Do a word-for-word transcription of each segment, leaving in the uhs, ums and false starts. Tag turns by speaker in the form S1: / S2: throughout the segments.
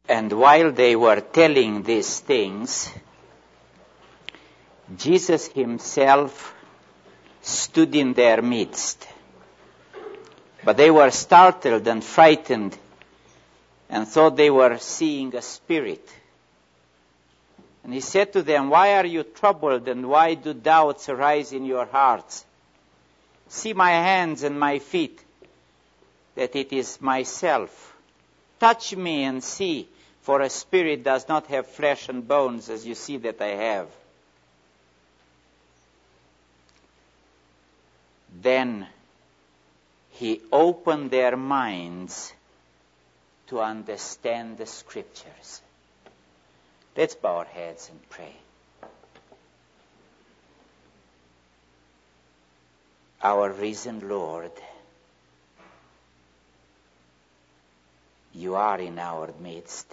S1: And while they were telling these things, Jesus himself stood in their midst. But they were startled and frightened and thought they were seeing a spirit. And he said to them, "Why are you troubled, and why do doubts arise in your hearts? See my hands and my feet, that it is myself. Touch me and see, for a spirit does not have flesh and bones, as you see that I have." Then he opened their minds to understand the Scriptures. Let's bow our heads and pray. Our risen Lord, you are in our midst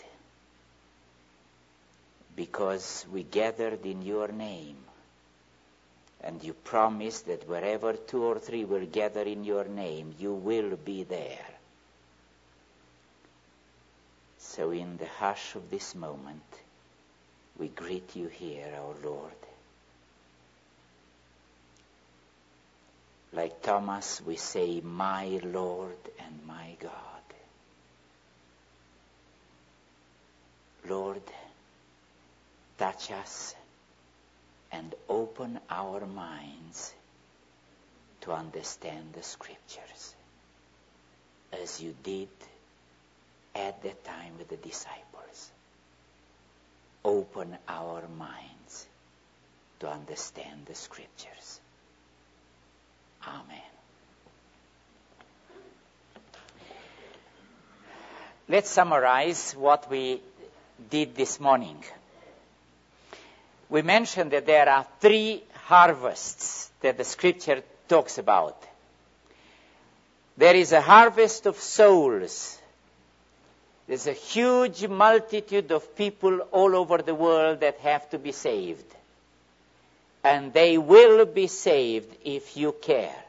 S1: because we gathered in your name. And you promise that wherever two or three will gather in your name, you will be there. So in the hush of this moment, we greet you here, our Lord. Like Thomas, we say, "My Lord and my God." Lord, touch us and open our minds to understand the Scriptures, as you did at that time with the disciples. Open our minds to understand the Scriptures. Amen. Let's summarize what we did this morning. We mentioned that there are three harvests that the Scripture talks about. There is a harvest of souls. There's a huge multitude of people all over the world that have to be saved. And they will be saved if you care.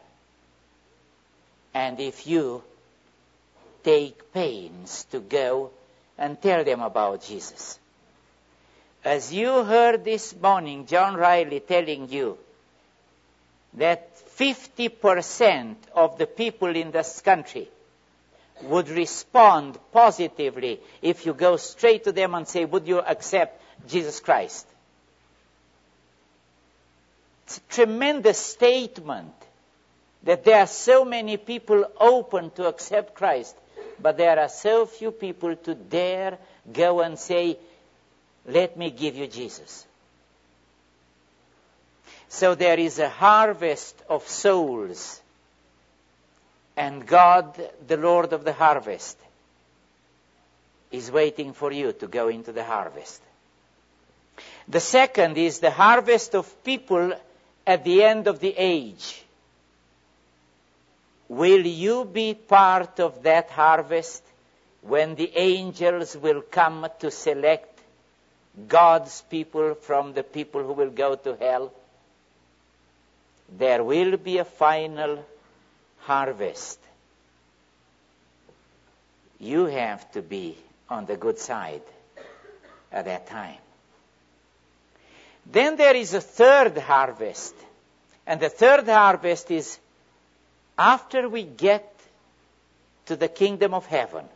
S1: And if you take pains to go and tell them about Jesus. As you heard this morning, John Riley telling you that fifty percent of the people in this country would respond positively if you go straight to them and say, "Would you accept Jesus Christ?" It's a tremendous statement that there are so many people open to accept Christ, but there are so few people to dare go and say, "Let me give you Jesus." So there is a harvest of souls, and God, the Lord of the harvest, is waiting for you to go into the harvest. The second is the harvest of people at the end of the age. Will you be part of that harvest when the angels will come to select God's people from the people who will go to hell? There will be a final harvest. You have to be on the good side at that time. Then there is a third harvest. And the third harvest is after we get to the kingdom of heaven.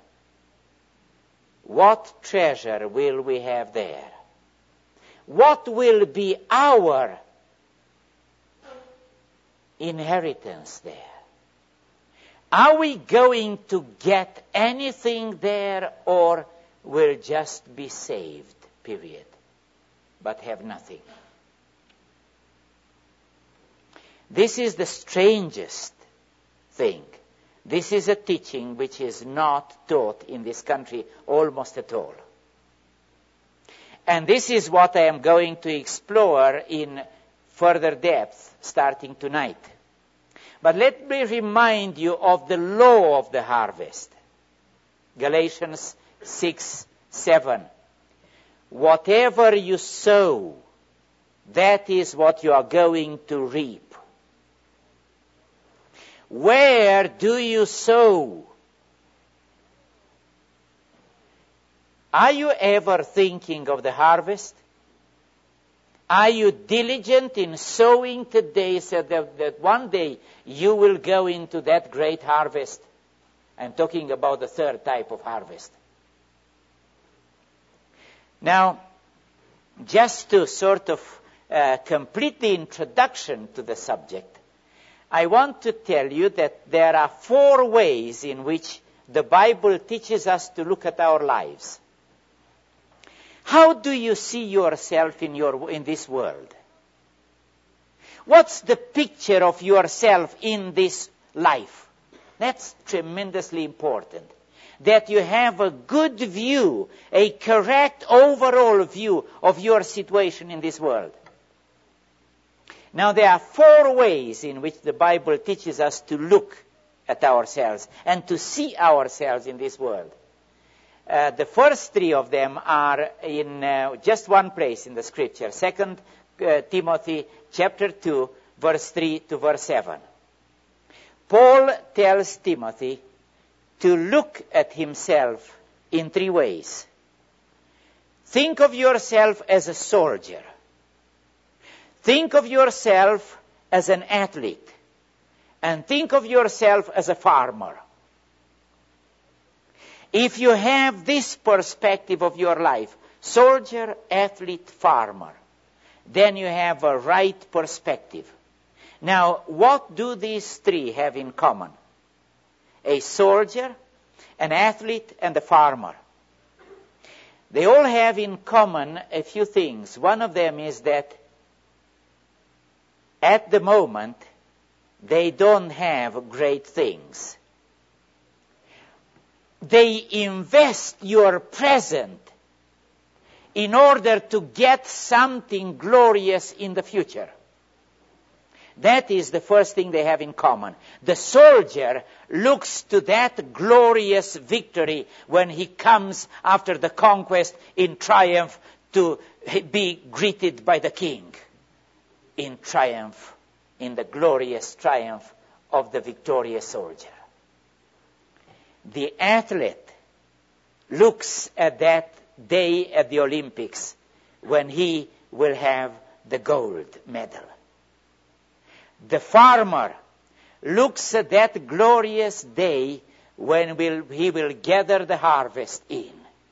S1: What treasure will we have there? What will be our inheritance there? Are we going to get anything there, or will just be saved, period, but have nothing? This is the strangest thing. This is a teaching which is not taught in this country almost at all. And this is what I am going to explore in further depth starting tonight. But let me remind you of the law of the harvest. Galatians six, seven. Whatever you sow, that is what you are going to reap. Where do you sow? Are you ever thinking of the harvest? Are you diligent in sowing today so that, that one day you will go into that great harvest? I'm talking about the third type of harvest. Now, just to sort of uh, complete the introduction to the subject, I want to tell you that there are four ways in which the Bible teaches us to look at our lives. How do you see yourself in your in this world? What's the picture of yourself in this life? That's tremendously important. That you have a good view, a correct overall view of your situation in this world. Now, there are four ways in which the Bible teaches us to look at ourselves and to see ourselves in this world. Uh, the first three of them are in uh, just one place in the Scripture, Second uh, Timothy chapter two, verse three to verse seven. Paul tells Timothy to look at himself in three ways. Think of yourself as a soldier. Think of yourself as an athlete. And think of yourself as a farmer. If you have this perspective of your life, soldier, athlete, farmer, then you have a right perspective. Now, what do these three have in common? A soldier, an athlete, and a farmer. They all have in common a few things. One of them is that at the moment, they don't have great things. They invest your present in order to get something glorious in the future. That is the first thing they have in common. The soldier looks to that glorious victory when he comes after the conquest in triumph to be greeted by the king. In triumph, in the glorious triumph of the victorious soldier. The athlete looks at that day at the Olympics when he will have the gold medal. The farmer looks at that glorious day when will, he will gather the harvest in.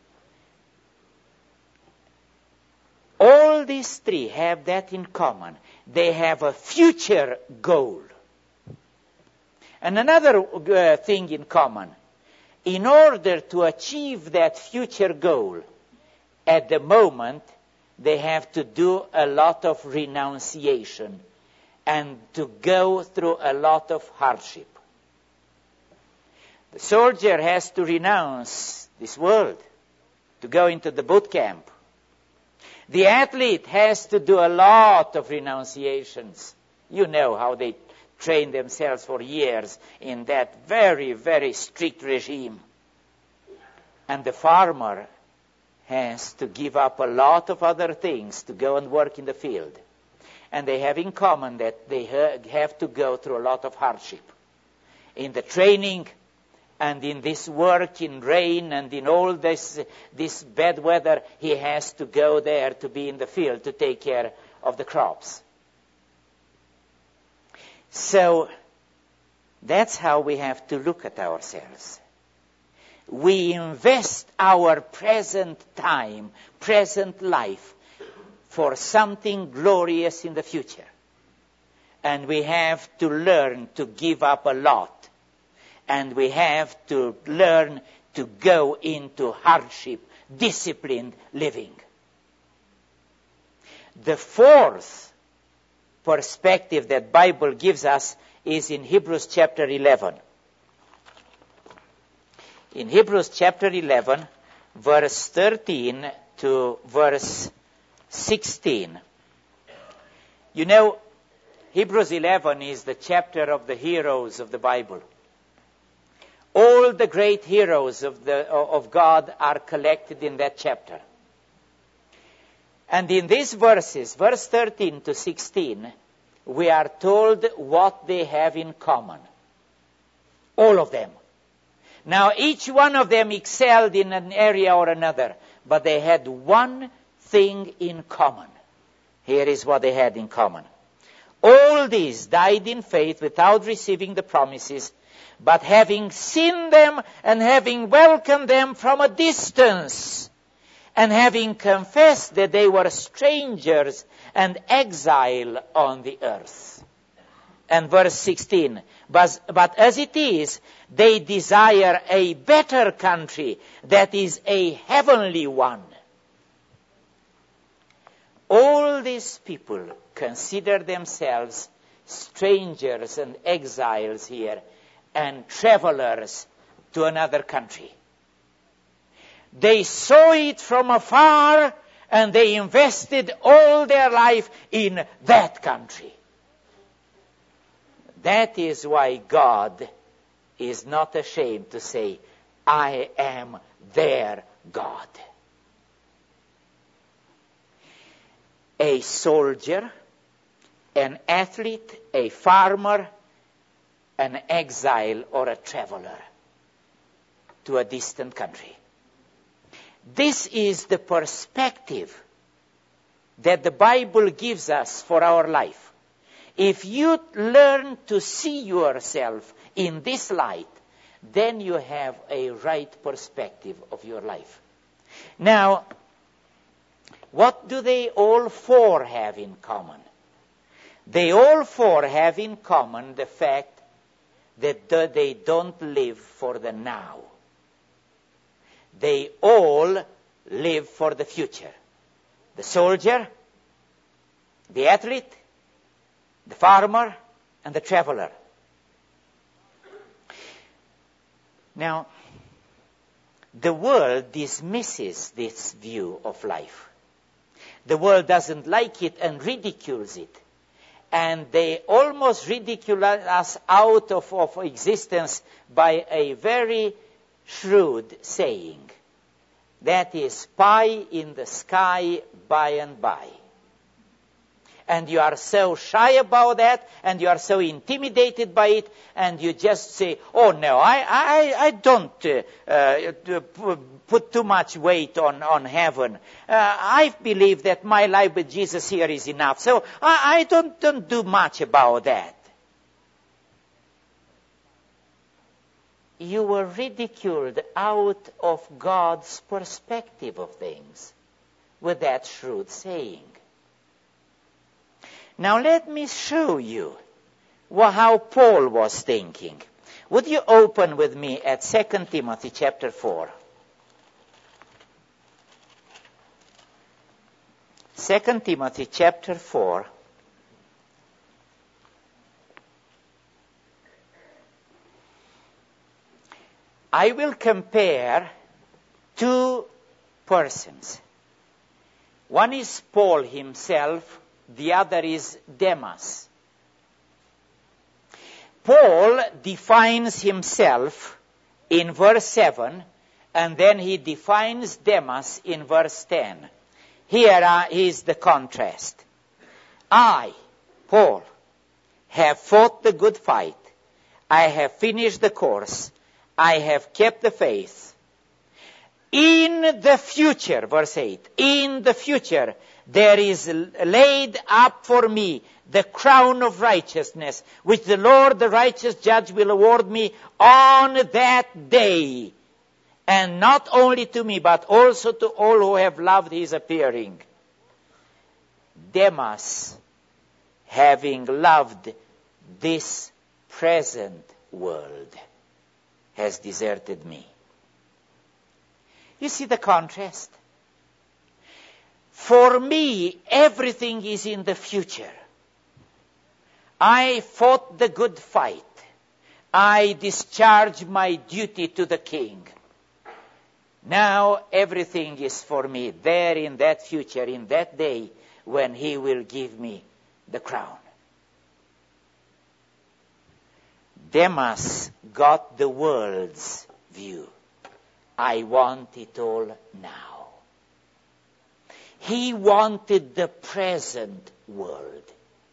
S1: All these three have that in common. They have a future goal. And another uh, thing in common. In order to achieve that future goal, at the moment, they have to do a lot of renunciation and to go through a lot of hardship. The soldier has to renounce this world to go into the boot camp. The athlete has to do a lot of renunciations. You know how they train themselves for years in that very, very strict regime. And the farmer has to give up a lot of other things to go and work in the field. And they have in common that they have to go through a lot of hardship. In the training and in this work in rain and in all this, this bad weather, he has to go there to be in the field to take care of the crops. So that's how we have to look at ourselves. We invest our present time, present life, for something glorious in the future. And we have to learn to give up a lot. And we have to learn to go into hardship, disciplined living. The fourth perspective that Bible gives us is in Hebrews chapter eleven. In Hebrews chapter eleven, verse thirteen to verse sixteen. You know, Hebrews eleven is the chapter of the heroes of the Bible. All the great heroes of the of God are collected in that chapter. And in these verses, verse thirteen to sixteen, we are told what they have in common. All of them. Now, each one of them excelled in an area or another. but they had one thing in common. Here is what they had in common. All these died in faith without receiving the promises, but having seen them and having welcomed them from a distance, and having confessed that they were strangers and exile on the earth. And verse sixteen, but, but as it is, they desire a better country, that is a heavenly one. All these people consider themselves strangers and exiles here and travelers to another country. They saw it from afar and they invested all their life in that country. That is why God is not ashamed to say, I am their God. A soldier, an athlete, a farmer, an exile or a traveler to a distant country. This is the perspective that the Bible gives us for our life. If you learn to see yourself in this light, then you have a right perspective of your life. Now, what do they all four have in common? They all four have in common the fact that they don't live for the now. They all live for the future. The soldier, the athlete, the farmer, and the traveler. Now, the world dismisses this view of life. The world doesn't like it and ridicules it. And they almost ridicule us out of, of existence by a very shrewd saying. That is, pie in the sky by and by. And you are so shy about that, and you are so intimidated by it, and you just say, oh no, I, I, I don't uh, uh, put too much weight on, on heaven. Uh, I believe that my life with Jesus here is enough, so I, I don't, don't do much about that. You were ridiculed out of God's perspective of things with that shrewd saying. Now let me show you how Paul was thinking. Would you open with me at Second Timothy chapter four? Second Timothy chapter four. I will compare two persons. One is Paul himself. The other is Demas. Paul defines himself in verse seven, and then he defines Demas in verse ten. Here uh, is the contrast. I, Paul, have fought the good fight. I have finished the course. I have kept the faith. In the future, verse eight, in the future, there is laid up for me the crown of righteousness, which the Lord, the righteous judge, will award me on that day. And not only to me, but also to all who have loved his appearing. Demas, having loved this present world, has deserted me. You see the contrast? For me, everything is in the future. I fought the good fight. I discharged my duty to the king. Now everything is for me there in that future, in that day when he will give me the crown. Demas got the world's view. I want it all now. He wanted the present world.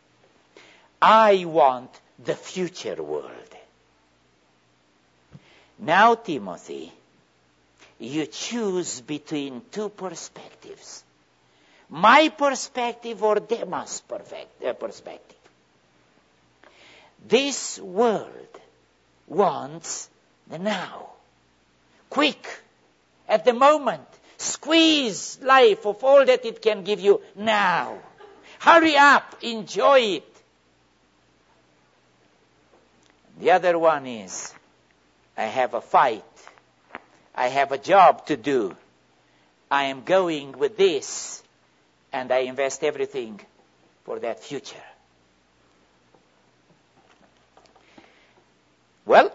S1: I want the future world. Now, Timothy, you choose between two perspectives. My perspective or Demas' perspective. This world wants the now. Quick, at the moment. Squeeze life of all that it can give you now. Hurry up, enjoy it. The other one is, I have a fight. I have a job to do. I am going with this, and I invest everything for that future. Well,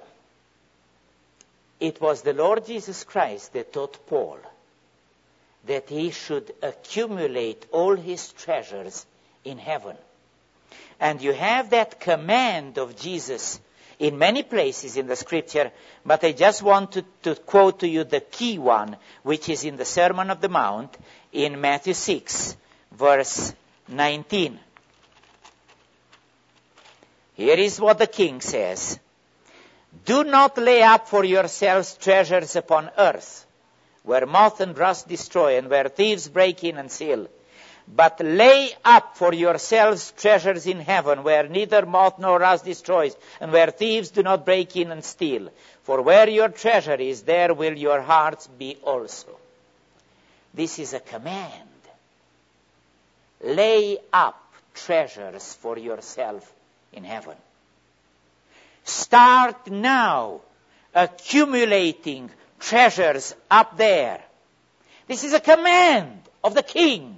S1: it was the Lord Jesus Christ that taught Paul that he should accumulate all his treasures in heaven. And you have that command of Jesus in many places in the Scripture, but I just want to, to quote to you the key one, which is in the Sermon on the Mount in Matthew six, verse nineteen. Here is what the King says. Do not lay up for yourselves treasures upon earth, where moth and rust destroy, and where thieves break in and steal. But lay up for yourselves treasures in heaven, where neither moth nor rust destroys, and where thieves do not break in and steal. For where your treasure is, there will your hearts be also. This is a command. Lay up treasures for yourself in heaven. Start now accumulating treasures up there. This is a command of the King.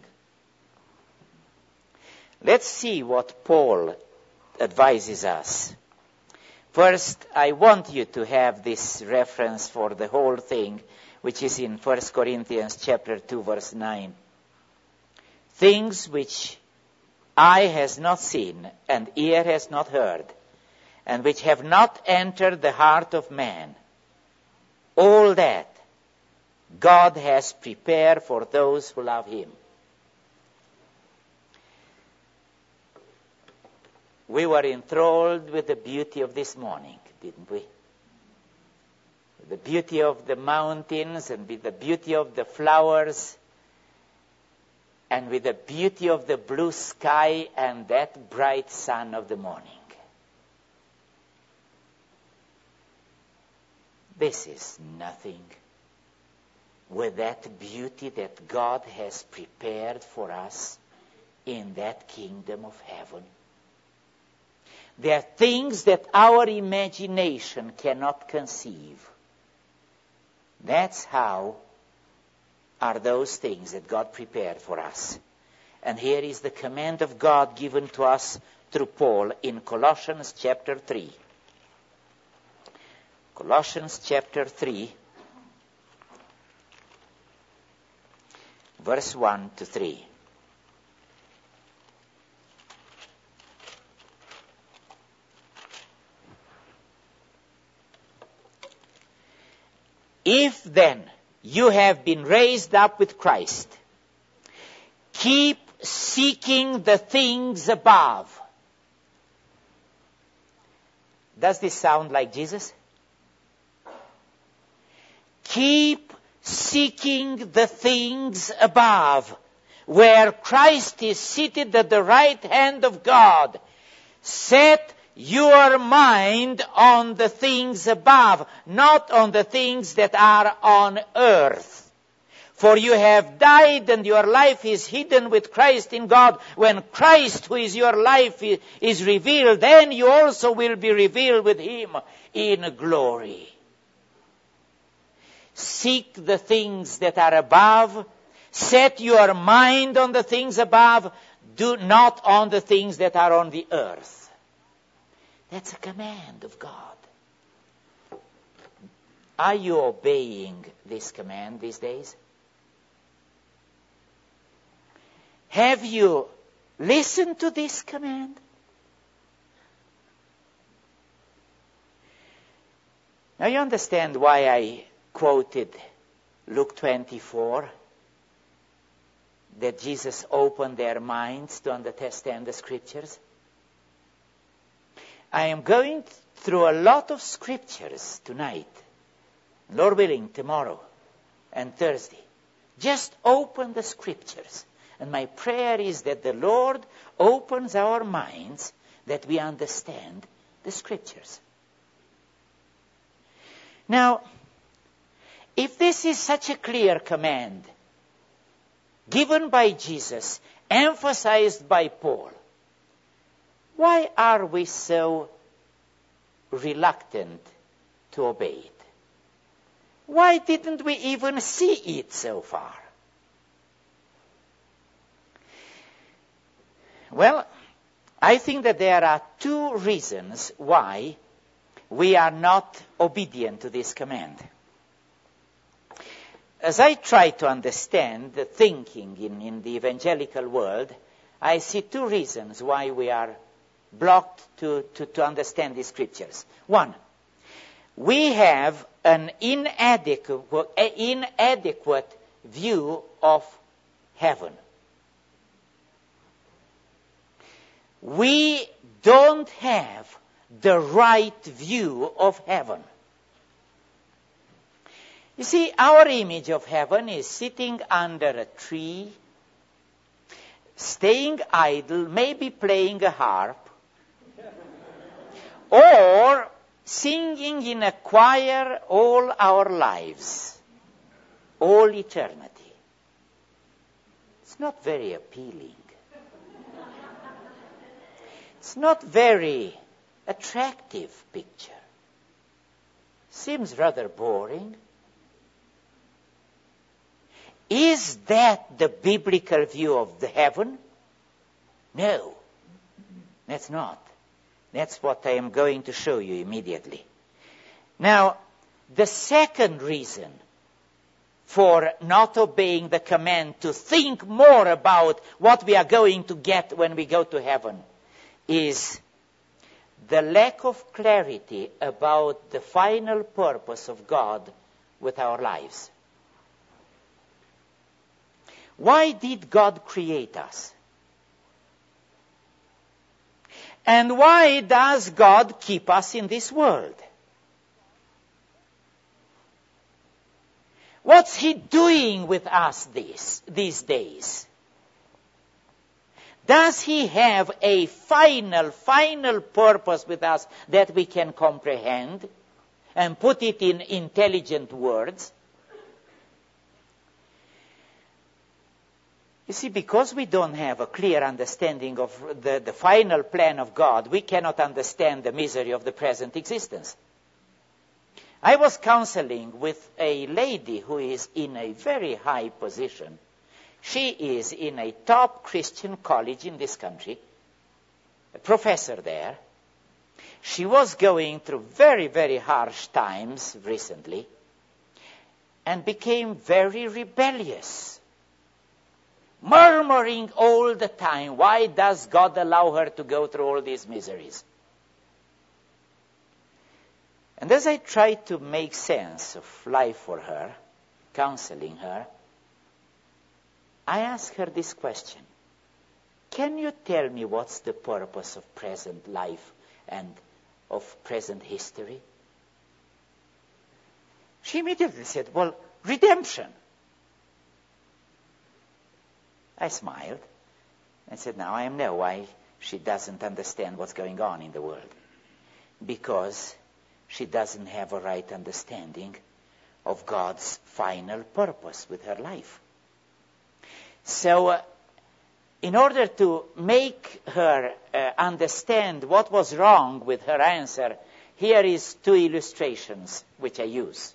S1: Let's see what Paul advises us. First, I want you to have this reference for the whole thing, which is in First Corinthians chapter two, verse nine. Things which eye has not seen and ear has not heard, and which have not entered the heart of man, all that God has prepared for those who love him. We were enthralled with the beauty of this morning, didn't we? The beauty of the mountains and with the beauty of the flowers and with the beauty of the blue sky and that bright sun of the morning. This is nothing with that beauty that God has prepared for us in that kingdom of heaven. There are things that our imagination cannot conceive. That's how are those things that God prepared for us. And here is the command of God given to us through Paul in Colossians chapter three. Colossians chapter three, verse one to three. If then you have been raised up with Christ, keep seeking the things above. Does this sound like Jesus? Keep seeking the things above, where Christ is seated at the right hand of God. Set your mind on the things above, not on the things that are on earth. For you have died and your life is hidden with Christ in God. When Christ, who is your life, is revealed, then you also will be revealed with him in glory. Seek the things that are above. Set your mind on the things above, do not on the things that are on the earth. That's a command of God. Are you obeying this command these days? Have you listened to this command? Now you understand why I quoted Luke twenty-four, that Jesus opened their minds to understand the Scriptures. I am going through a lot of Scriptures tonight, Lord willing, tomorrow. and Thursday. Just open the Scriptures. And my prayer is that the Lord opens our minds that we understand the Scriptures. Now, if this is such a clear command, given by Jesus, emphasized by Paul, why are we so reluctant to obey it? Why didn't we even see it so far? Well, I think that there are two reasons why we are not obedient to this command. As I try to understand the thinking in, in the evangelical world, I see two reasons why we are blocked to, to, to understand the Scriptures. One, we have an inadequate, inadequate view of heaven. We don't have the right view of heaven. You see, our image of heaven is sitting under a tree, staying idle, maybe playing a harp, or singing in a choir all our lives, all eternity. It's not very appealing. It's not very attractive picture. Seems rather boring. Is that the biblical view of the heaven? No, that's not. That's what I am going to show you immediately. Now, the second reason for not obeying the command to think more about what we are going to get when we go to heaven is the lack of clarity about the final purpose of God with our lives. Why did God create us? And why does God keep us in this world? What's He doing with us this, these days? Does He have a final, final purpose with us that we can comprehend and put it in intelligent words? You see, because we don't have a clear understanding of the, the final plan of God, we cannot understand the misery of the present existence. I was counseling with a lady who is in a very high position. She is in a top Christian college in this country, a professor there. She was going through very, very harsh times recently and became very rebellious, murmuring all the time, why does God allow her to go through all these miseries? And as I tried to make sense of life for her, counseling her, I asked her this question: can you tell me what's the purpose of present life and of present history? She immediately said, well, redemption. I smiled and said, now I know why she doesn't understand what's going on in the world. Because she doesn't have a right understanding of God's final purpose with her life. So, uh, in order to make her uh, understand what was wrong with her answer, here is two illustrations which I use.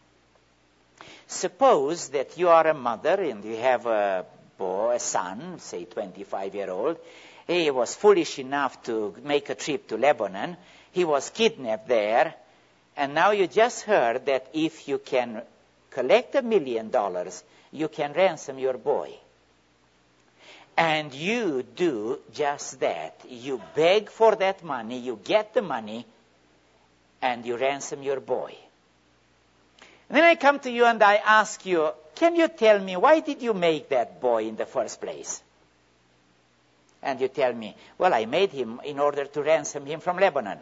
S1: Suppose that you are a mother and you have a boy, a son, say twenty-five-year-old. He was foolish enough to make a trip to Lebanon. He was kidnapped there. And now you just heard that if you can collect a million dollars, you can ransom your boy. And you do just that. You beg for that money, you get the money, and you ransom your boy. And then I come to you and I ask you, can you tell me, why did you make that boy in the first place? And you tell me, well, I made him in order to ransom him from Lebanon.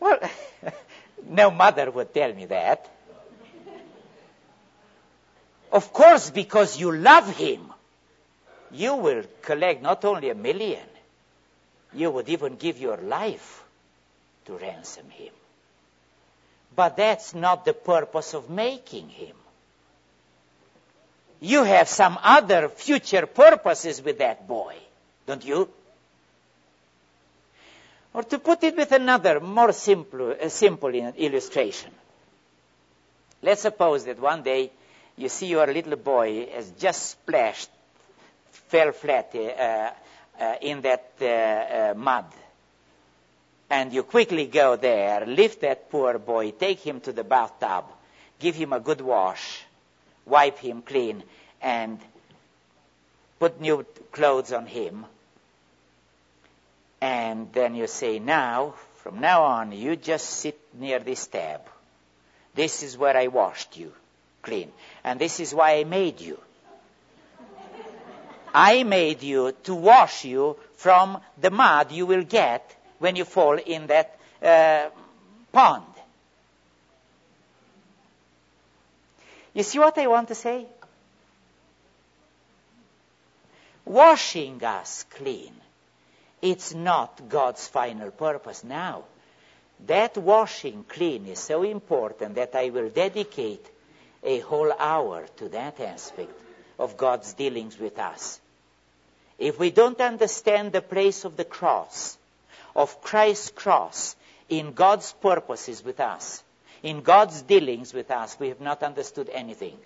S1: Well, no mother would tell me that. Of course, because you love him, you will collect not only a million, you would even give your life to ransom him. But that's not the purpose of making him. You have some other future purposes with that boy, don't you? Or to put it with another, more simple, uh, simple illustration. Let's suppose that one day you see your little boy has just splashed, fell flat uh, uh, in that uh, uh, mud. And you quickly go there, lift that poor boy, take him to the bathtub, give him a good wash, wipe him clean, and put new clothes on him. And then you say, now, from now on, you just sit near this tab. This is where I washed you clean. And this is why I made you. I made you to wash you from the mud you will get when you fall in that uh, pond. You see what I want to say? Washing us clean, it's not God's final purpose now. That washing clean is so important that I will dedicate a whole hour to that aspect of God's dealings with us. If we don't understand the place of the cross, of Christ's cross, in God's purposes with us, in God's dealings with us, we have not understood anything.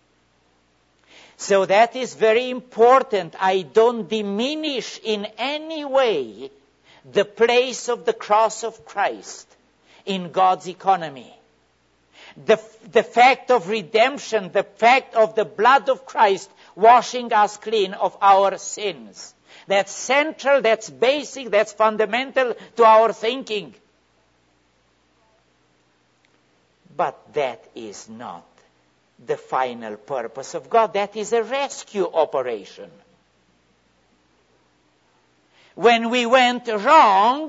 S1: So that is very important. I don't diminish in any way the place of the cross of Christ in God's economy. The, the fact of redemption, the fact of the blood of Christ washing us clean of our sins. That's central, that's basic, that's fundamental to our thinking. But that is not the final purpose of God. That is a rescue operation. When we went wrong,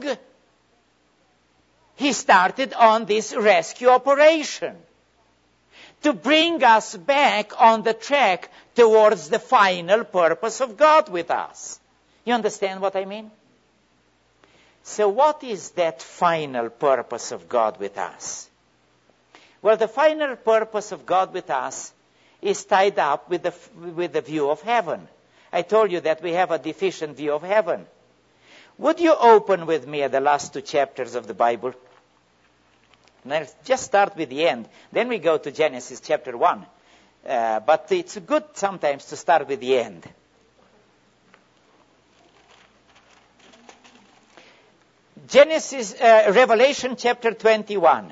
S1: he started on this rescue operation to bring us back on the track towards the final purpose of God with us. You understand what I mean? So what is that final purpose of God with us? Well, the final purpose of God with us is tied up with the, with the view of heaven. I told you that we have a deficient view of heaven. Would you open with me at the last two chapters of the Bible? Let's just start with the end. Then we go to Genesis chapter one. Uh, but it's good sometimes to start with the end. Genesis, uh, Revelation chapter twenty-one.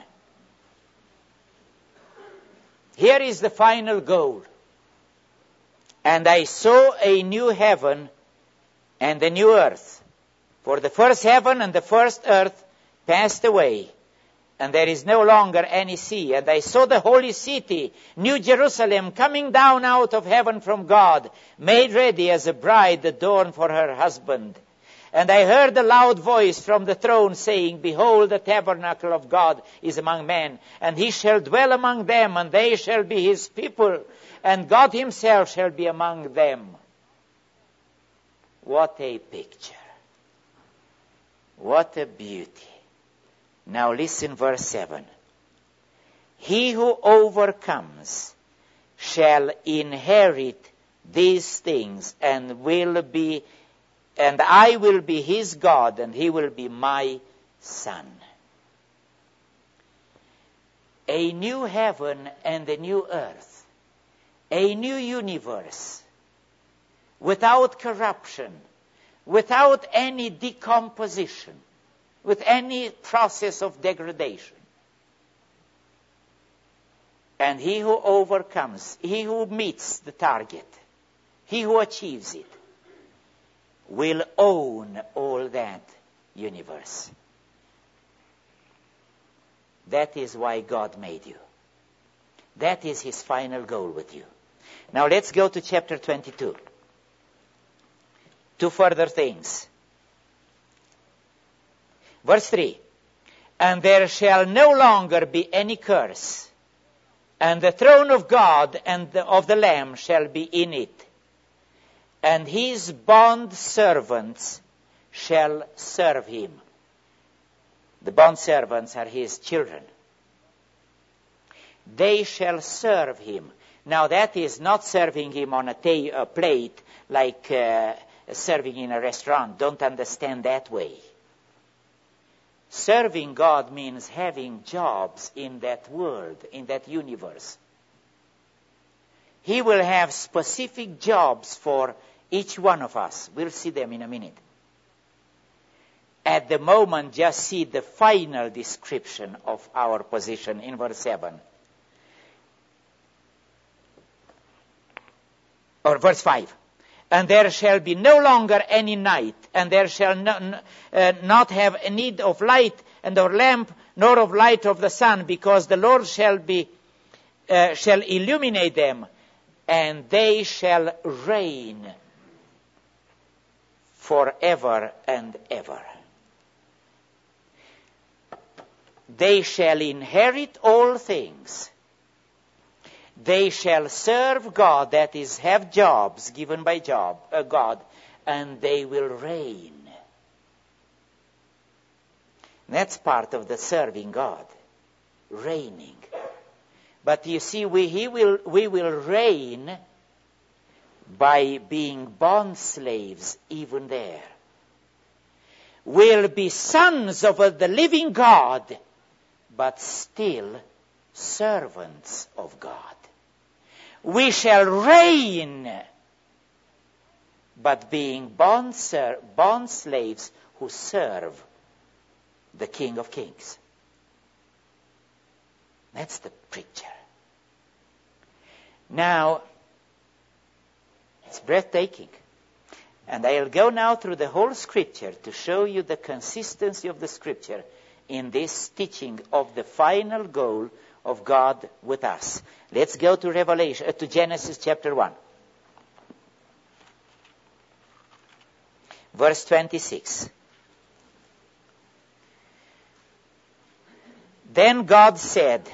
S1: Here is the final goal. And I saw a new heaven and a new earth. For the first heaven and the first earth passed away, and there is no longer any sea. And I saw the holy city, New Jerusalem, coming down out of heaven from God, made ready as a bride adorned for her husband. And I heard a loud voice from the throne saying, Behold, the tabernacle of God is among men, and he shall dwell among them, and they shall be his people, and God himself shall be among them. What a picture. What a beauty. Now listen, verse seven. He who overcomes shall inherit these things, and will be, and I will be his God, and he will be my son. A new heaven and a new earth, a new universe, without corruption, without any decomposition, with any process of degradation. And he who overcomes, he who meets the target, he who achieves it, will own all that universe. That is why God made you. That is his final goal with you. Now let's go to chapter twenty-two. Two further things. Verse three. And there shall no longer be any curse. And the throne of God and the, of the Lamb shall be in it. And his bond servants shall serve him. The bond servants are his children. They shall serve him. Now that is not serving him on a, ta- a plate like uh, serving in a restaurant. Don't understand that way. Serving God means having jobs in that world, in that universe. He will have specific jobs for each one of us. We'll see them in a minute. At the moment, just see the final description of our position in verse seven. Or verse five. And there shall be no longer any night, and there shall no, uh, not have a need of light and of lamp, nor of light of the sun, because the Lord shall be uh, shall illuminate them, and they shall reign forever and ever. They shall inherit all things. They shall serve God, that is, have jobs given by job, uh, God, and they will reign. That's part of the serving God, reigning. But you see, we, he will, we will reign by being bond slaves even there. We'll be sons of the living God, but still servants of God. We shall reign, but being bond, ser- bond slaves who serve the King of Kings. That's the picture. Now, it's breathtaking. And I'll go now through the whole Scripture to show you the consistency of the Scripture in this teaching of the final goal of God with us. Let's go to Revelation, uh, to Genesis chapter one. Verse twenty-six. Then God said,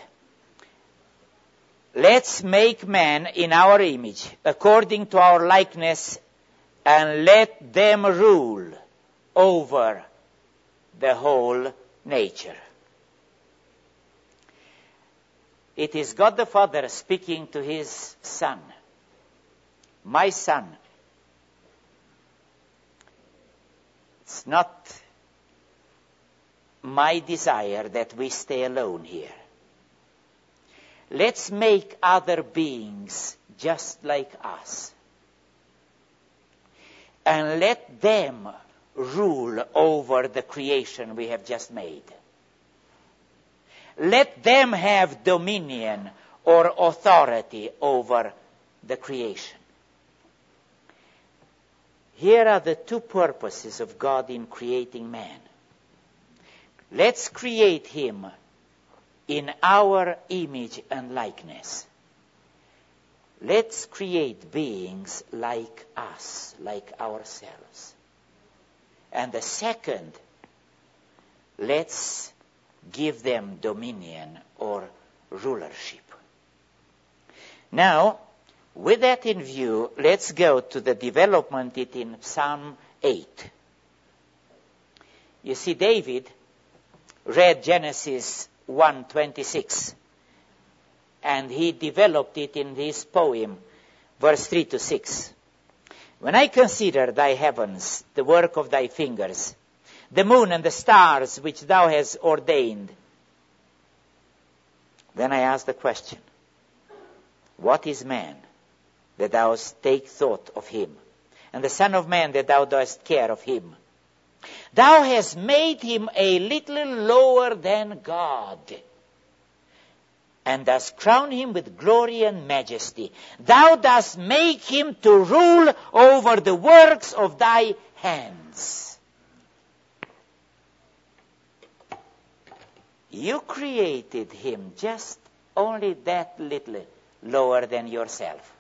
S1: let's make man in our image, according to our likeness, and let them rule over the whole nature. It is God the Father speaking to his Son. My Son. It's not my desire that we stay alone here. Let's make other beings just like us. And let them rule over the creation we have just made. Let them have dominion or authority over the creation. Here are the two purposes of God in creating man. Let's create him in our image and likeness. Let's create beings like us, like ourselves. And the second, let's give them dominion or rulership. Now, with that in view, let's go to the development it in Psalm eight. You see, David read Genesis one twenty-six, and he developed it in his poem, verse three to six. When I consider thy heavens, the work of thy fingers, the moon and the stars which thou hast ordained, then I ask the question, what is man, that thou take thought of him, and the son of man, that thou dost care of him? Thou hast made him a little lower than God, and dost crown him with glory and majesty. Thou dost make him to rule over the works of thy hands. You created him just only that little lower than yourself,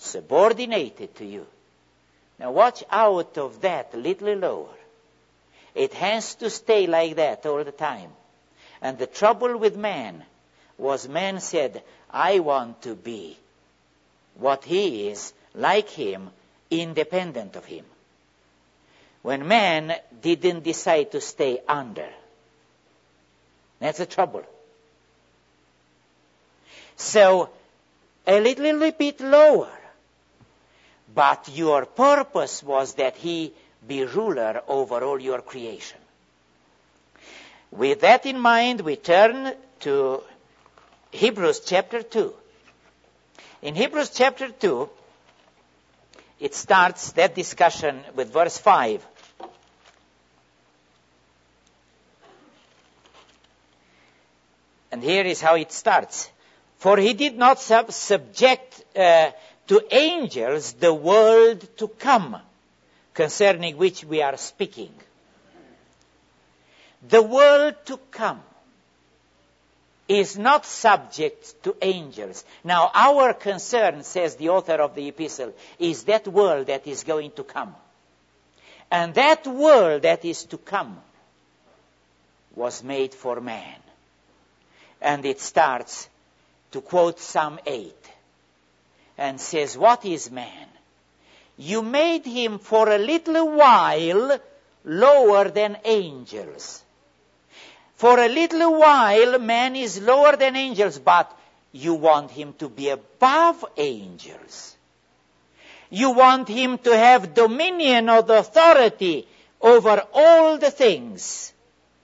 S1: subordinated to you. Now watch out of that little lower, It has to stay like that all the time. And the trouble with man was man said, I want to be what he is, like him, independent of him. When man didn't decide to stay under, that's the trouble. So, a little bit lower, but your purpose was that he be ruler over all your creation. With that in mind, we turn to Hebrews chapter two. In Hebrews chapter two, it starts that discussion with verse five. And here is how it starts. For he did not sub- subject uh, to angels the world to come, concerning which we are speaking. The world to come is not subject to angels. Now, our concern, says the author of the epistle, is that world that is going to come. And that world that is to come was made for man. And it starts to quote Psalm eight and says, what is man? You made him for a little while lower than angels. For a little while, man is lower than angels, but you want him to be above angels. You want him to have dominion or authority over all the things.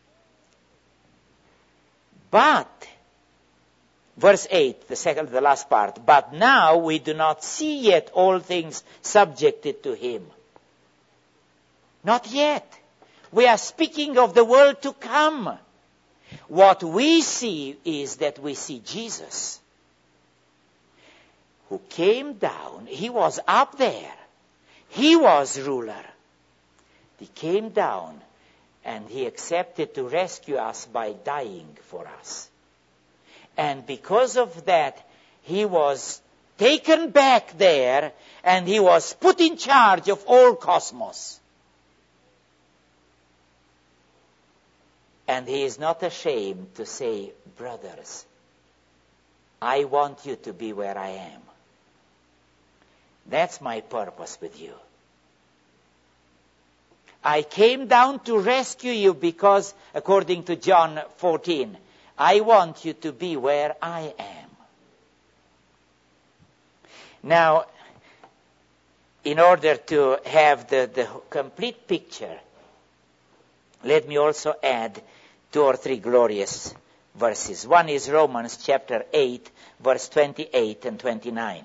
S1: But, verse eight, the second, the last part, but now we do not see yet all things subjected to him. Not yet. We are speaking of the world to come. What we see is that we see Jesus, who came down. He was up there. He was ruler. He came down and he accepted to rescue us by dying for us. And because of that, he was taken back there and he was put in charge of all cosmos. And he is not ashamed to say, brothers, I want you to be where I am. That's my purpose with you. I came down to rescue you because, according to John fourteen, I want you to be where I am. Now, in order to have the, the complete picture, let me also add two or three glorious verses. One is Romans chapter eight, verse twenty-eight and twenty-nine.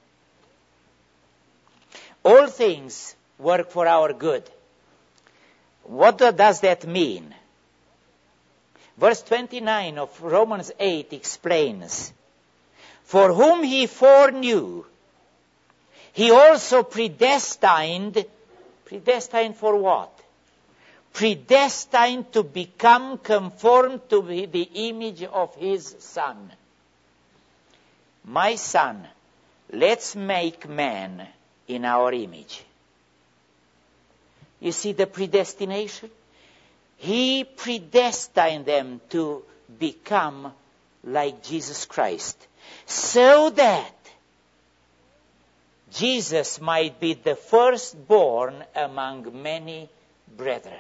S1: All things work for our good. What does that mean? Verse twenty-nine of Romans eight explains, for whom he foreknew, he also predestined. Predestined for what? Predestined to become conformed to the image of his Son. My son, let's make man in our image. You see the predestination? He predestined them to become like Jesus Christ, so that Jesus might be the firstborn among many brethren.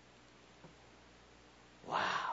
S1: Wow.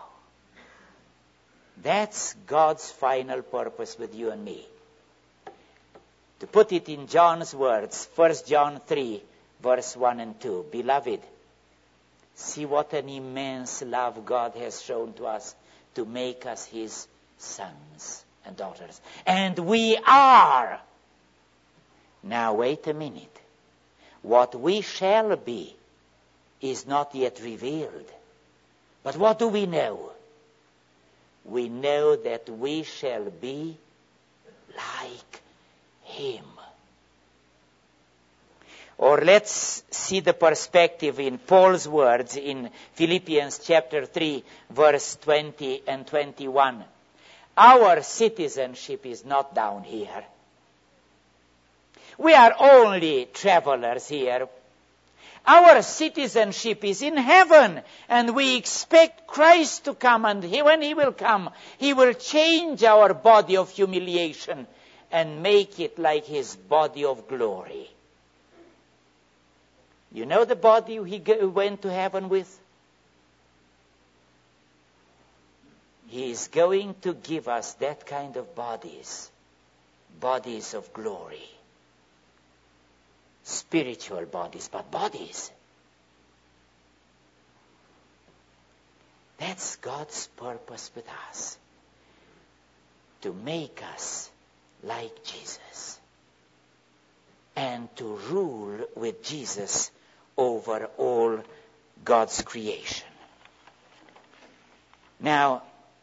S1: That's God's final purpose with you and me. To put it in John's words, First John three, verse one and two. Beloved, see what an immense love God has shown to us to make us his sons and daughters. And we are. Now wait a minute. What we shall be is not yet revealed. But what do we know? We know that we shall be like him. Or let's see the perspective in Paul's words in Philippians chapter three, verse twenty and twenty-one. Our citizenship is not down here. We are only travelers here. Our citizenship is in heaven, and we expect Christ to come, and he, when he will come, he will change our body of humiliation and make it like his body of glory. You know the body he went to heaven with? He is going to give us that kind of bodies, bodies of glory. Spiritual bodies, but bodies. That's God's purpose with us. To make us like Jesus. And to rule with Jesus over all God's creation. Now,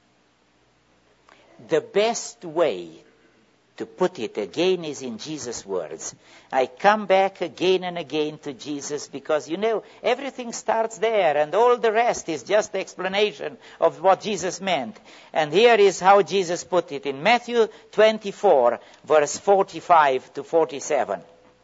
S1: the best way to put it again is in Jesus' words. I come back again and again to Jesus because, you know, everything starts there and all the rest is just the explanation of what Jesus meant. And here is how Jesus put it in Matthew twenty-four, verse forty-five to forty-seven.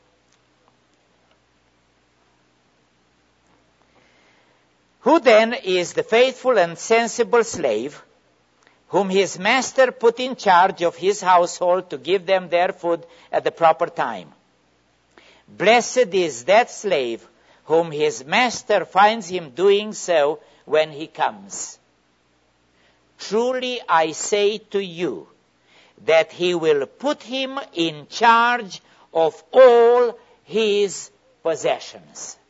S1: Who then is the faithful and sensible slave whom his master put in charge of his household to give them their food at the proper time? Blessed is that slave whom his master finds him doing so when he comes. Truly I say to you that he will put him in charge of all his possessions.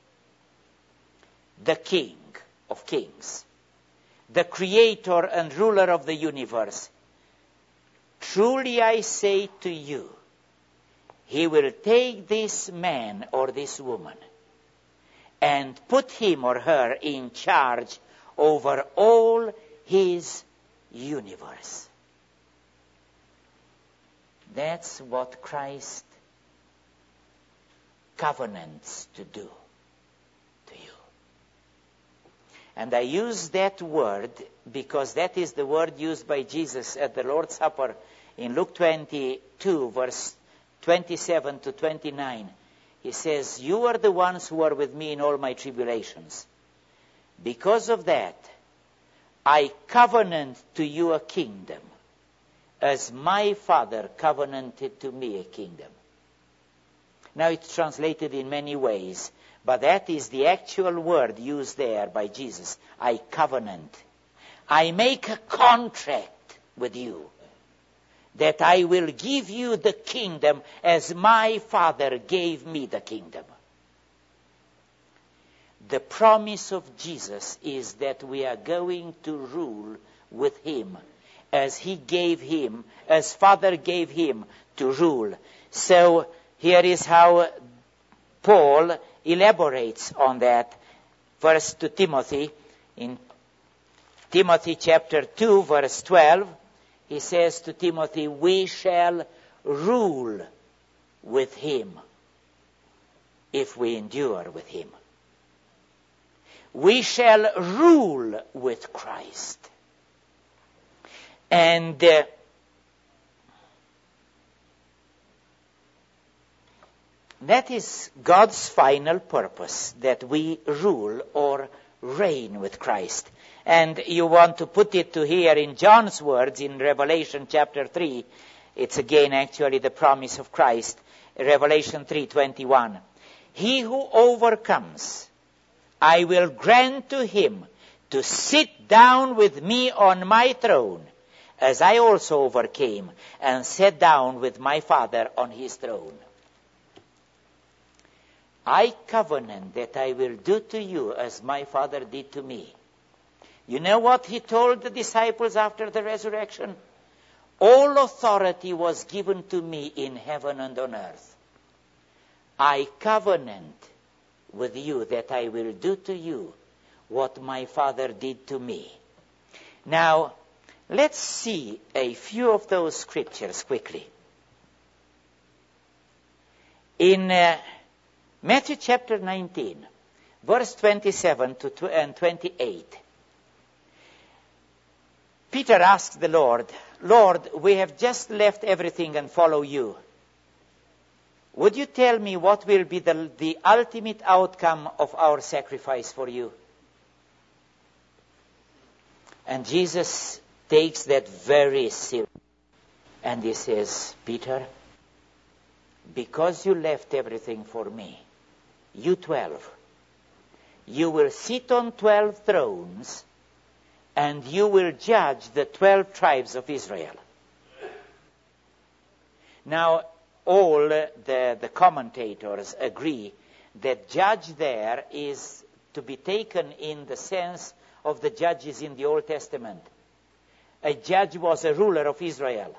S1: The King of Kings, the creator and ruler of the universe. Truly I say to you, he will take this man or this woman and put him or her in charge over all his universe. That's what Christ covenants to do. And I use that word because that is the word used by Jesus at the Lord's Supper in Luke twenty-two, verse twenty-seven to twenty-nine. He says, you are the ones who are with me in all my tribulations. Because of that, I covenant to you a kingdom, as my Father covenanted to me a kingdom. Now it's translated in many ways. But that is the actual word used there by Jesus. I covenant. I make a contract with you that I will give you the kingdom as my Father gave me the kingdom. The promise of Jesus is that we are going to rule with him as he gave him, as Father gave him to rule. So here is how Paul elaborates on that. First to Timothy, in Timothy chapter two, verse twelve, he says to Timothy, we shall rule with him if we endure with him. We shall rule with Christ. And uh, that is God's final purpose, that we rule or reign with Christ. And you want to put it to here in John's words in Revelation chapter three. It's again actually the promise of Christ. Revelation three twenty-one. He who overcomes, I will grant to him to sit down with me on my throne, as I also overcame and sat down with my Father on his throne. I covenant that I will do to you as my Father did to me. You know what he told the disciples after the resurrection? All authority was given to me in heaven and on earth. I covenant with you that I will do to you what my Father did to me. Now, let's see a few of those scriptures quickly. In uh, Matthew chapter nineteen, verse twenty-seven to and twenty-eight. Peter asked the Lord, Lord, we have just left everything and follow you. would you tell me what will be the, the ultimate outcome of our sacrifice for you? And Jesus takes that very seriously. And he says, Peter, because you left everything for me, you twelve, you will sit on twelve thrones, and you will judge the twelve tribes of Israel. Now, all the, the commentators agree that judge there is to be taken in the sense of the judges in the Old Testament. A judge was a ruler of Israel.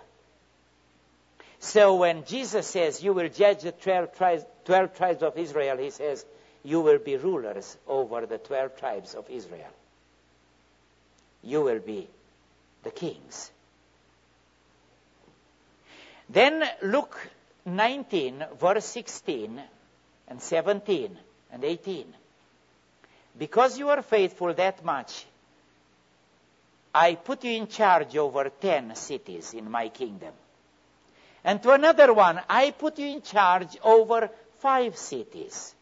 S1: So when Jesus says, you will judge the twelve tribes, twelve tribes of Israel, he says, you will be rulers over the twelve tribes of Israel. You will be the kings. Then Luke nineteen, verse sixteen and seventeen and eighteen. Because you are faithful that much, I put you in charge over ten cities in my kingdom. And to another one, I put you in charge over five cities.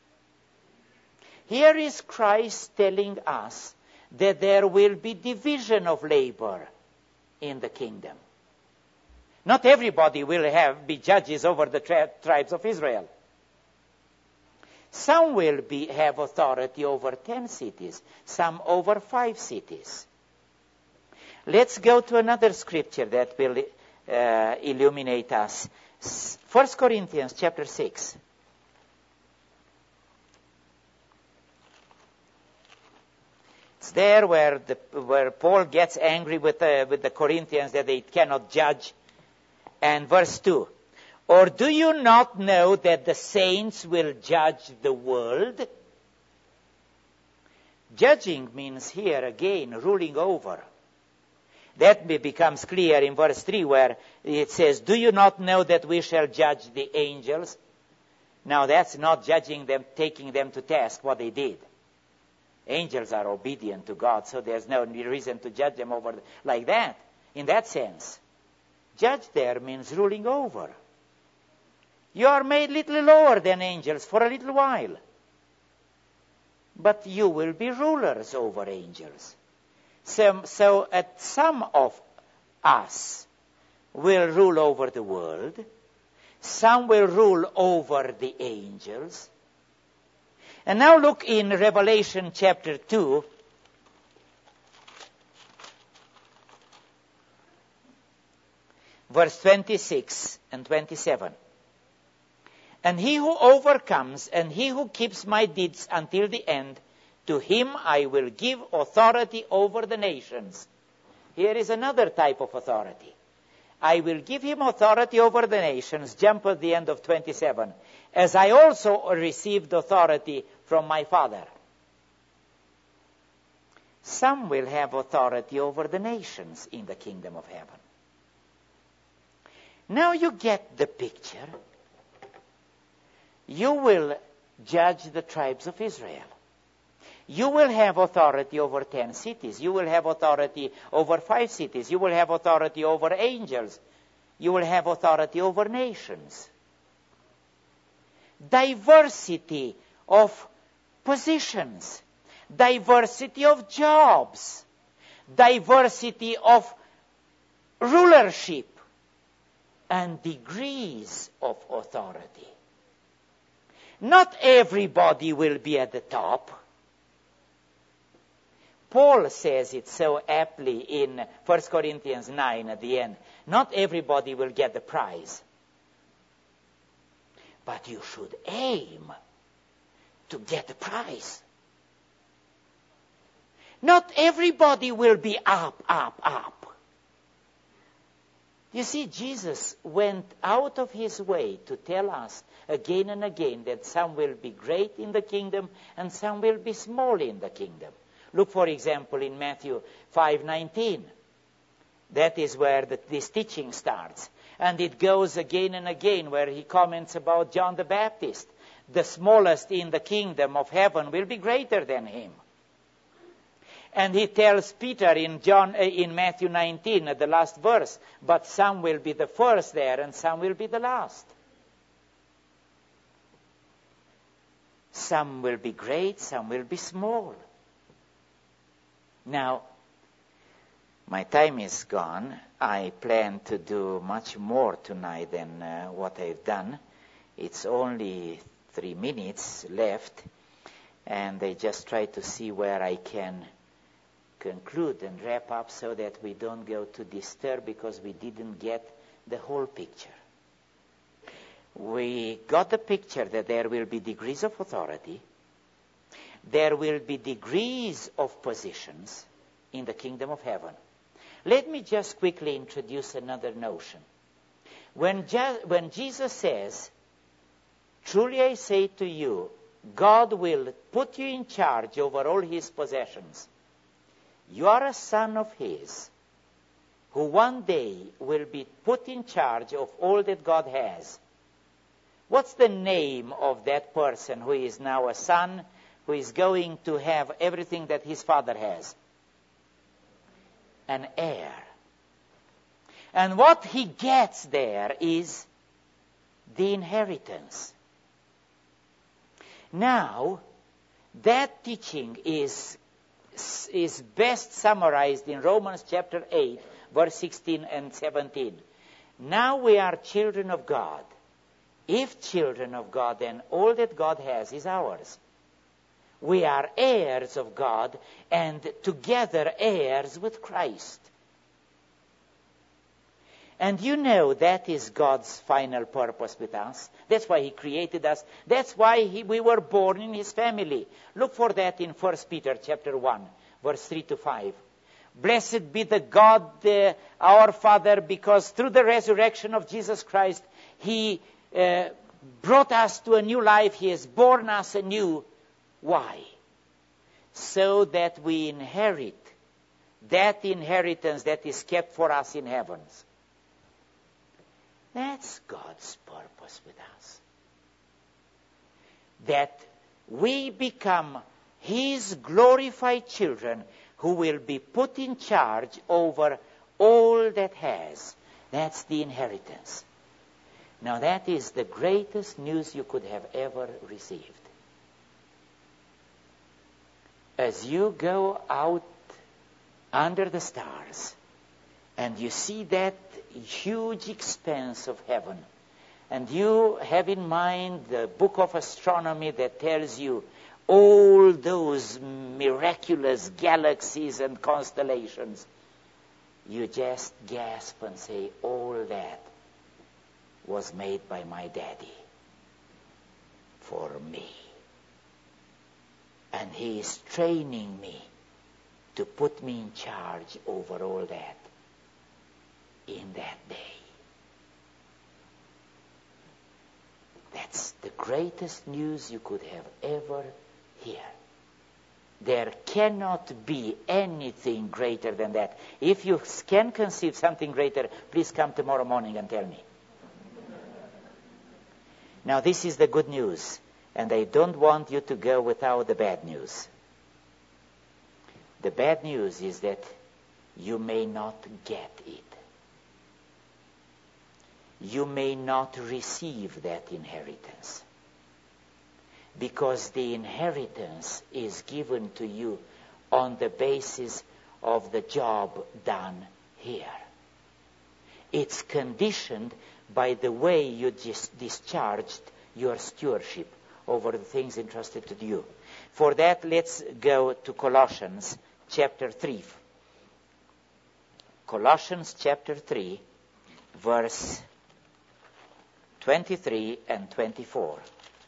S1: Here is Christ telling us that there will be division of labor in the kingdom. Not everybody will have be judges over the tri- tribes of Israel. Some will be, have authority over ten cities, some over five cities. Let's go to another scripture that will uh, illuminate us. First Corinthians chapter six. It's there where, the, where Paul gets angry with, uh, with the Corinthians that they cannot judge. And verse two. Or do you not know that the saints will judge the world? Judging means here again ruling over. That becomes clear in verse three where it says, do you not know that we shall judge the angels? Now that's not judging them, taking them to task what they did. Angels are obedient to God, so there's no reason to judge them over like that. In that sense, judge there means ruling over. You are made little lower than angels for a little while. But you will be rulers over angels. So, so at some of us will rule over the world. Some will rule over the angels. And now look in Revelation chapter two. Verse twenty-six and twenty-seven. And he who overcomes and he who keeps my deeds until the end, to him I will give authority over the nations. Here is another type of authority. I will give him authority over the nations. Jump at the end of twenty-seven. As I also received authority from my Father. Some will have authority over the nations in the kingdom of heaven. Now you get the picture. You will judge the tribes of Israel. You will have authority over ten cities. You will have authority over five cities. You will have authority over angels. You will have authority over nations. Diversity of positions. Diversity of jobs. Diversity of rulership. And degrees of authority. Not everybody will be at the top. Paul says it so aptly in First Corinthians nine at the end. Not everybody will get the prize. But you should aim to get the prize. Not everybody will be up, up, up. You see, Jesus went out of his way to tell us again and again that some will be great in the kingdom and some will be small in the kingdom. Look, for example, in Matthew five nineteen. That is where the, this teaching starts. And it goes again and again where he comments about John the Baptist. The smallest in the kingdom of heaven will be greater than him. And he tells Peter in John uh, in Matthew nineteen, at the last verse, but some will be the first there and some will be the last. Some will be great, some will be small. Now, my time is gone. I plan to do much more tonight than uh, what I've done. It's only three minutes left, and I just try to see where I can conclude and wrap up so that we don't go too disturbed because we didn't get the whole picture. We got the picture that there will be degrees of authority, there will be degrees of positions in the kingdom of heaven. Let me just quickly introduce another notion. When, Je- when Jesus says, "Truly I say to you, God will put you in charge over all his possessions," you are a son of his who one day will be put in charge of all that God has. What's the name of that person who is now a son, who is going to have everything that his father has? An heir. And what he gets there is the inheritance. Now, that teaching is, is best summarized in Romans chapter eight, verse sixteen and seventeen. Now we are children of God. If children of God, then all that God has is ours. We are heirs of God, and together heirs with Christ. And you know that is God's final purpose with us. That's why he created us. That's why he, we were born in his family. Look for that in First Peter chapter one, verse three to five. Blessed be the God, uh, our Father, because through the resurrection of Jesus Christ, he uh, brought us to a new life. He has born us anew. Why? So that we inherit that inheritance that is kept for us in heavens. That's God's purpose with us. That we become his glorified children who will be put in charge over all that has. That's the inheritance. Now that is the greatest news you could have ever received. As you go out under the stars and you see that huge expanse of heaven, and you have in mind the book of astronomy that tells you all those miraculous galaxies and constellations, you just gasp and say, all that was made by my daddy for me. And he is training me to put me in charge over all that in that day. That's the greatest news you could have ever heard. There cannot be anything greater than that. If you can conceive something greater, please come tomorrow morning and tell me. Now this is the good news, and I don't want you to go without the bad news. The bad news is that you may not get it. You may not receive that inheritance. Because the inheritance is given to you on the basis of the job done here. It's conditioned by the way you just discharged your stewardship over the things entrusted to you. For that, let's go to Colossians chapter three. Colossians chapter three, verse twenty-three and twenty-four.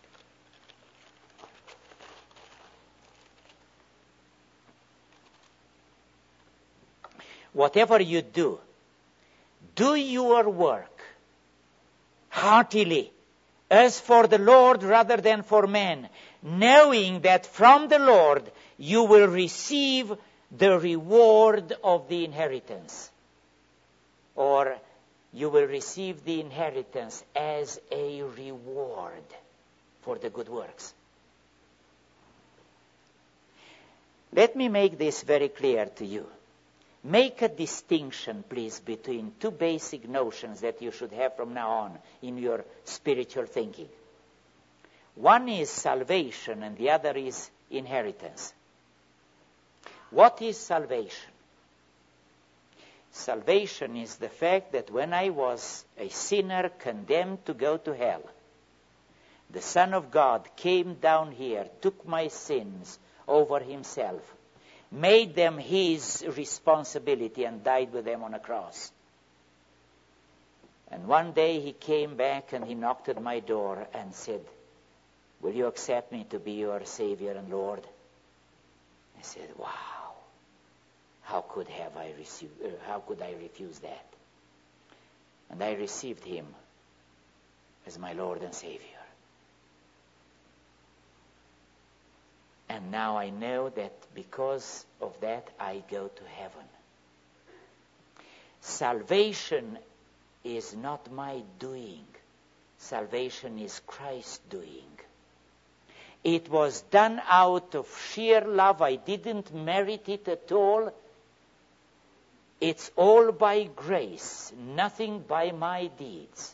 S1: Whatever you do, do your work heartily, as for the Lord rather than for men, knowing that from the Lord you will receive the reward of the inheritance. Or you will receive the inheritance as a reward for the good works. Let me make this very clear to you. Make a distinction, please, between two basic notions that you should have from now on in your spiritual thinking. One is salvation and the other is inheritance. What is salvation? Salvation is the fact that when I was a sinner condemned to go to hell, the Son of God came down here, took my sins over himself, made them his responsibility, and died with them on a cross. And one day he came back and he knocked at my door and said, "Will you accept me to be your Savior and Lord?" I said, "Wow, how could have I received, uh, how could I refuse that?" And I received him as my Lord and Savior. And now I know that because of that I go to heaven. Salvation is not my doing. Salvation is Christ's doing. It was done out of sheer love. I didn't merit it at all. It's all by grace, nothing by my deeds.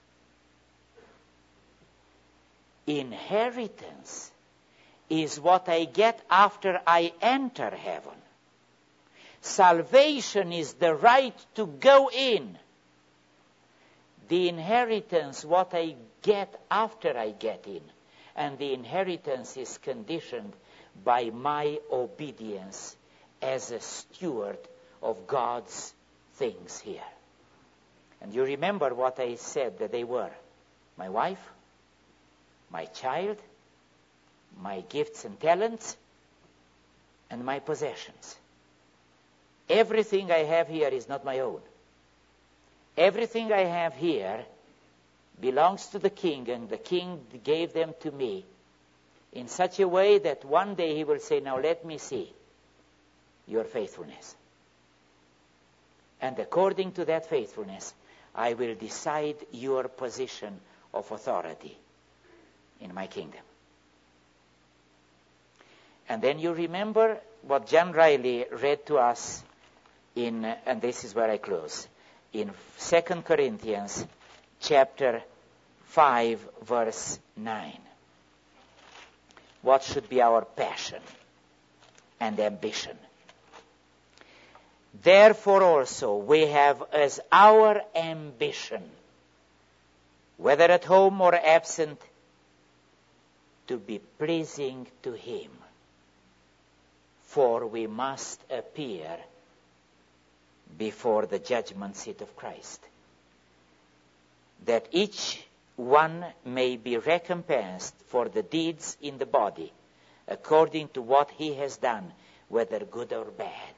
S1: Inheritance is what I get after I enter heaven. Salvation is the right to go in. The inheritance, what I get after I get in. And the inheritance is conditioned by my obedience as a steward of God's things here. And you remember what I said that they were: my wife, my child, my gifts and talents, and my possessions. Everything I have here is not my own. Everything I have here belongs to the king, and the king gave them to me in such a way that one day he will say, "Now let me see your faithfulness." And according to that faithfulness, I will decide your position of authority in my kingdom. And then you remember what John Riley read to us in, and this is where I close, in Second Corinthians chapter five, verse nine. What should be our passion and ambition? Therefore also we have as our ambition, whether at home or absent, to be pleasing to him. For we must appear before the judgment seat of Christ, that each one may be recompensed for the deeds in the body, according to what he has done, whether good or bad.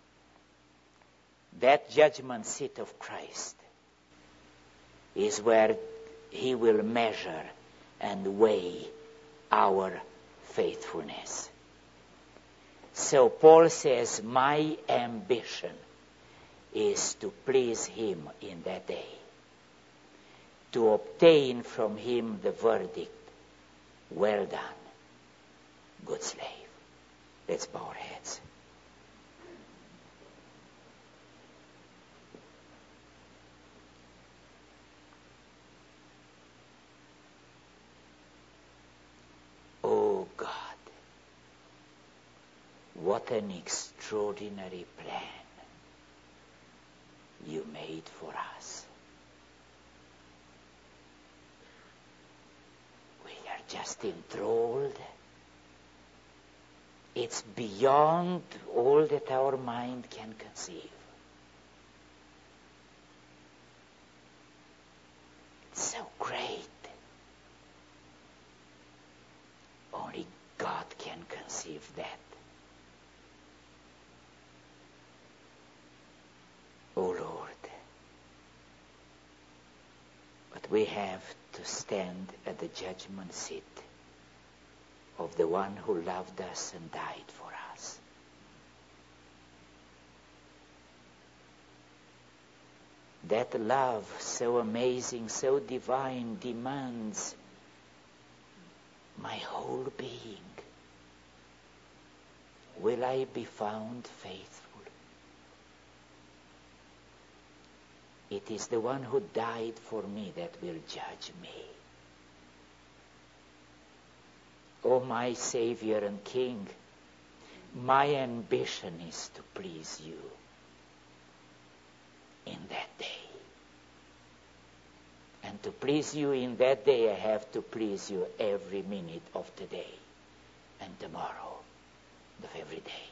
S1: That judgment seat of Christ is where he will measure and weigh our faithfulness. So Paul says, my ambition is to please him in that day, to obtain from him the verdict, well done, good slave. Let's bow our heads. Oh God, what an extraordinary plan you made for us. We are just enthralled. It's beyond all that our mind can conceive. It's so great. Only God can conceive that. Oh Lord, but we have to stand at the judgment seat of the one who loved us and died for us. That love, so amazing, so divine, demands my whole being. Will I be found faithful? It is the one who died for me that will judge me. O my Savior and King, my ambition is to please you in that day. And to please you in that day, I have to please you every minute of today and tomorrow, of every day.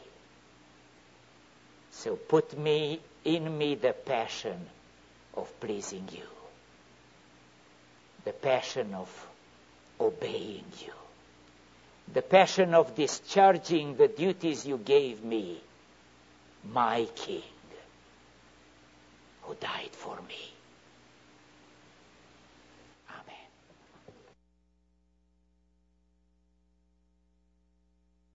S1: So put me in me the passion of pleasing you, the passion of obeying you, the passion of discharging the duties you gave me, my King.